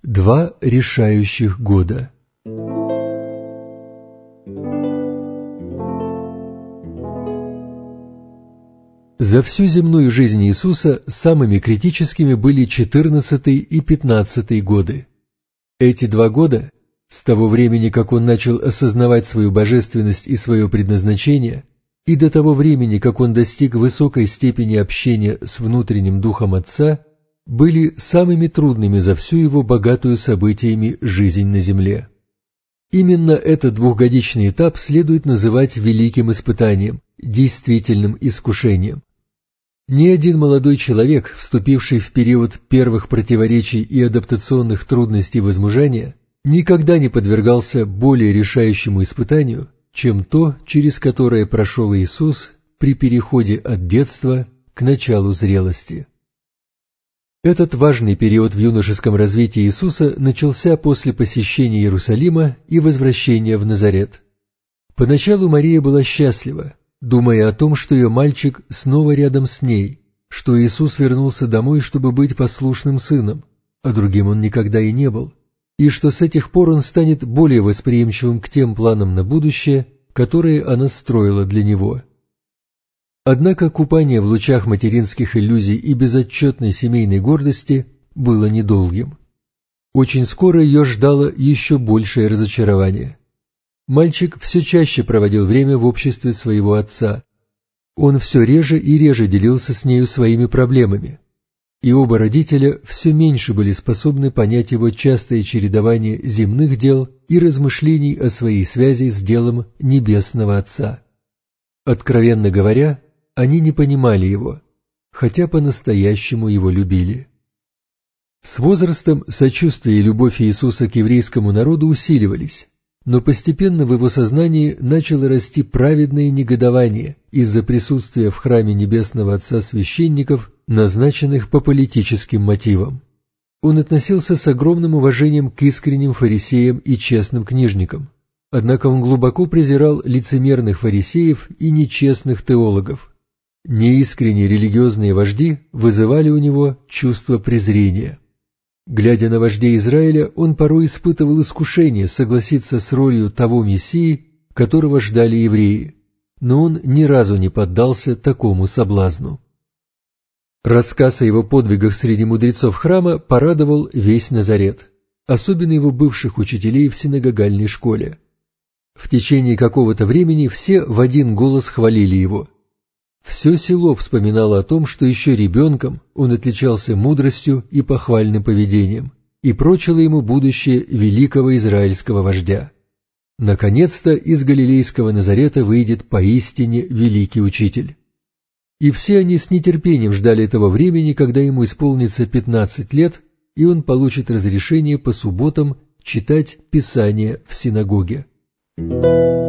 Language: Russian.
Два решающих года. За всю земную жизнь Иисуса самыми критическими были 14-й и 15-й годы. Эти 2 года, с того времени, как он начал осознавать свою божественность и свое предназначение, и до того времени, как он достиг высокой степени общения с внутренним духом Отца, были самыми трудными за всю его богатую событиями жизнь на земле. Именно этот 2-годичный этап следует называть великим испытанием, действительным искушением. Ни один молодой человек, вступивший в период первых противоречий и адаптационных трудностей возмужания, никогда не подвергался более решающему испытанию, чем то, через которое прошел Иисус при переходе от детства к началу зрелости. Этот важный период в юношеском развитии Иисуса начался после посещения Иерусалима и возвращения в Назарет. Поначалу Мария была счастлива, думая о том, что ее мальчик снова рядом с ней, что Иисус вернулся домой, чтобы быть послушным сыном, а другим он никогда и не был, и что с этих пор он станет более восприимчивым к тем планам на будущее, которые она строила для него. Однако купание в лучах материнских иллюзий и безотчетной семейной гордости было недолгим. Очень скоро ее ждало еще большее разочарование. Мальчик все чаще проводил время в обществе своего отца. Он все реже и реже делился с нею своими проблемами, и оба родителя все меньше были способны понять его частое чередование земных дел и размышлений о своей связи с делом Небесного Отца. Откровенно говоря, они не понимали его, хотя по-настоящему его любили. С возрастом сочувствие и любовь Иисуса к еврейскому народу усиливались, но постепенно в его сознании начало расти праведное негодование из-за присутствия в храме Небесного Отца священников, назначенных по политическим мотивам. Он относился с огромным уважением к искренним фарисеям и честным книжникам, однако он глубоко презирал лицемерных фарисеев и нечестных теологов. Неискренние религиозные вожди вызывали у него чувство презрения. Глядя на вождей Израиля, он порой испытывал искушение согласиться с ролью того Мессии, которого ждали евреи, но он ни разу не поддался такому соблазну. Рассказ о его подвигах среди мудрецов храма порадовал весь Назарет, особенно его бывших учителей в синагогальной школе. В течение какого-то времени все в один голос хвалили его. Все село вспоминало о том, что еще ребенком он отличался мудростью и похвальным поведением, и прочило ему будущее великого израильского вождя. Наконец-то из галилейского Назарета выйдет поистине великий учитель. И все они с нетерпением ждали этого времени, когда ему исполнится 15 лет, и он получит разрешение по субботам читать Писание в синагоге.